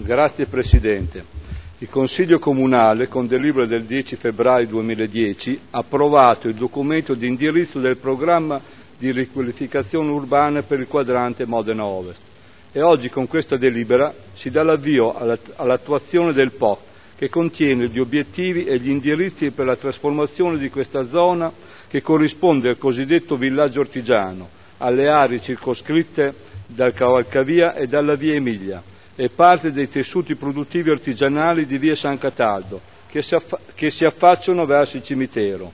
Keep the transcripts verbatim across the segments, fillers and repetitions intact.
Grazie Presidente. Il Consiglio Comunale, con delibera del dieci febbraio duemiladieci, ha approvato il documento di indirizzo del programma di riqualificazione urbana per il quadrante Modena Ovest e oggi con questa delibera si dà l'avvio all'attuazione del P O C, che contiene gli obiettivi e gli indirizzi per la trasformazione di questa zona che corrisponde al cosiddetto villaggio artigiano, alle aree circoscritte dal Cavalcavia e dalla via Emilia e parte dei tessuti produttivi artigianali di via San Cataldo che si, affa- che si affacciano verso il cimitero.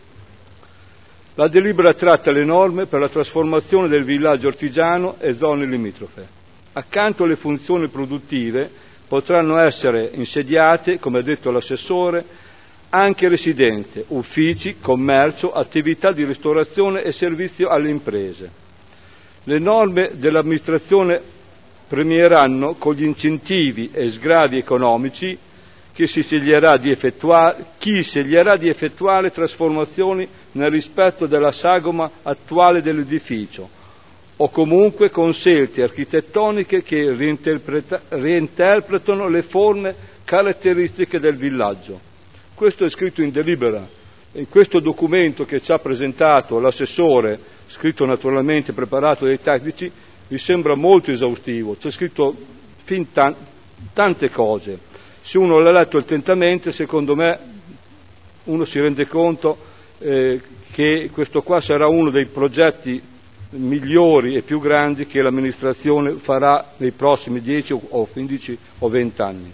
La delibera tratta le norme per la trasformazione del villaggio artigiano e zone limitrofe. Accanto alle funzioni produttive potranno essere insediate, come ha detto l'assessore, anche residenze, uffici, commercio, attività di ristorazione e servizio alle imprese. Le norme dell'amministrazione premieranno con gli incentivi e sgravi economici che si sceglierà di effettuare, chi sceglierà di effettuare trasformazioni nel rispetto della sagoma attuale dell'edificio o comunque con scelte architettoniche che reinterpreta, reinterpretano le forme caratteristiche del villaggio. Questo è scritto in delibera. In questo documento che ci ha presentato l'assessore, scritto naturalmente, preparato dai tecnici, mi sembra molto esaustivo, c'è scritto fin tan- tante cose. Se uno l'ha letto attentamente, secondo me uno si rende conto eh, che questo qua sarà uno dei progetti migliori e più grandi che l'amministrazione farà nei prossimi dieci o quindici o venti anni.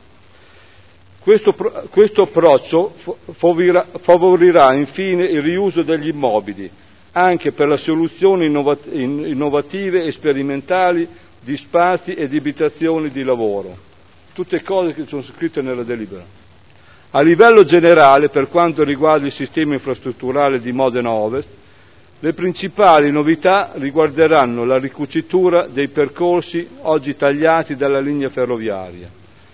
Questo, questo approccio favorirà, favorirà infine il riuso degli immobili, anche per le soluzioni innovative e sperimentali di spazi e di abitazioni di lavoro. Tutte cose che sono scritte nella delibera. A livello generale, per quanto riguarda il sistema infrastrutturale di Modena Ovest, le principali novità riguarderanno la ricucitura dei percorsi oggi tagliati dalla linea ferroviaria.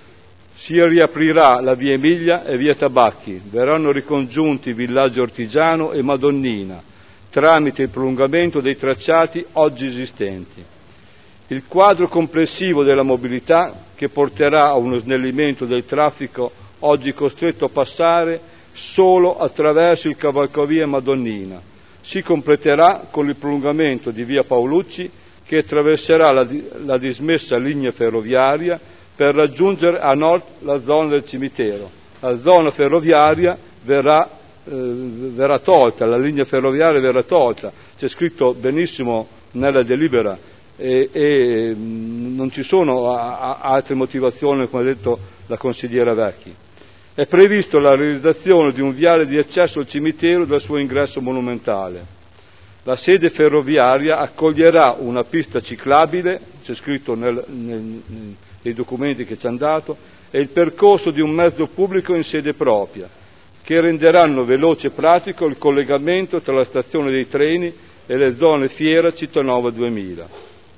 Si riaprirà la via Emilia e via Tabacchi, verranno ricongiunti Villaggio Artigiano e Madonnina, tramite il prolungamento dei tracciati oggi esistenti. Il quadro complessivo della mobilità, che porterà a uno snellimento del traffico oggi costretto a passare solo attraverso il cavalcavia Madonnina, si completerà con il prolungamento di via Paolucci che attraverserà la, la dismessa linea ferroviaria per raggiungere a nord la zona del cimitero. La zona ferroviaria verrà Eh, verrà tolta, la linea ferroviaria verrà tolta, c'è scritto benissimo nella delibera e, e non ci sono a, a, altre motivazioni, come ha detto la consigliera Vecchi. È previsto la realizzazione di un viale di accesso al cimitero dal suo ingresso monumentale. La sede ferroviaria accoglierà una pista ciclabile, c'è scritto nel, nel, nei documenti che ci hanno dato, e il percorso di un mezzo pubblico in sede propria, che renderanno veloce e pratico il collegamento tra la stazione dei treni e le zone Fiera Cittànova duemila.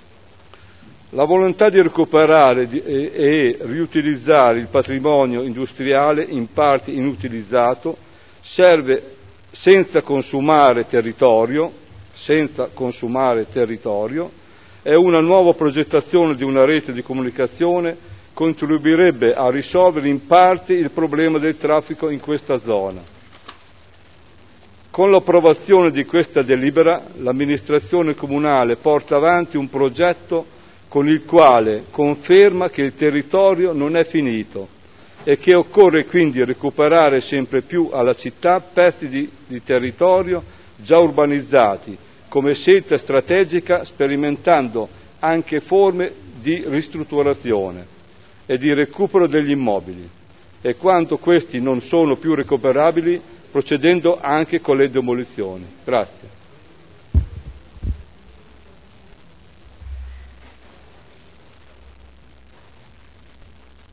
La volontà di recuperare e, e riutilizzare il patrimonio industriale in parte inutilizzato serve senza consumare territorio, senza consumare territorio, e una nuova progettazione di una rete di comunicazione contribuirebbe a risolvere in parte il problema del traffico in questa zona. Con l'approvazione di questa delibera, l'amministrazione comunale porta avanti un progetto con il quale conferma che il territorio non è finito e che occorre quindi recuperare sempre più alla città pezzi di, di territorio già urbanizzati, come scelta strategica, sperimentando anche forme di ristrutturazione e di recupero degli immobili, e quando questi non sono più recuperabili, procedendo anche con le demolizioni. Grazie.